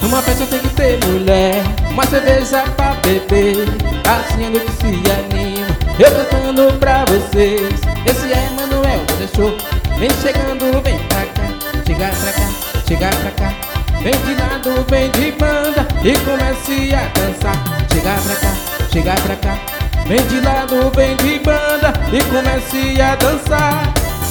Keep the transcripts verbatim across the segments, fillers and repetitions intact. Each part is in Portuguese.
Numa festa tem que ter mulher, uma cerveja pra beber, assim a noite se anima, eu cantando pra vocês. Esse é Manuel do The Show. Vem chegando, vem pra cá, chega pra cá, chega pra cá. Vem de lado, vem de banda e comece a dançar. Chega pra cá, chega pra cá. Vem de lado, vem de banda e comece a dançar.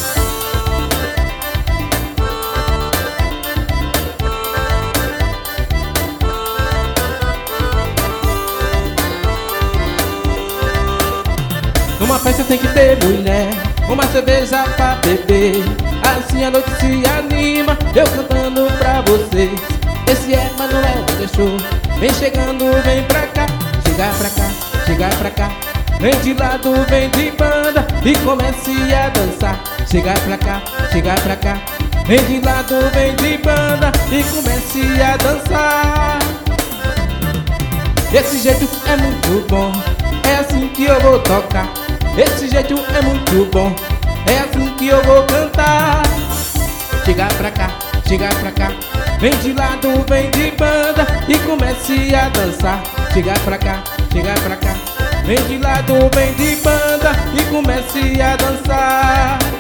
Numa festa tem que ter mulher, uma cerveja pra beber, assim a noite se anima, eu cantando pra vocês. Esse é Manuel do The Show. Vem chegando, vem pra cá, chega pra cá, chega pra cá. Vem de lado, vem de banda e comece a dançar. Chega pra cá, chega pra cá. Vem de lado, vem de banda e comece a dançar. Esse jeito é muito bom, é assim que eu vou tocar. Esse jeito é muito bom, é assim que eu vou cantar. Chega pra cá, chega pra cá. Vem de lado, vem de banda e comece a dançar. Chega pra cá, chega pra cá. Vem de lado, vem de banda e comece a dançar.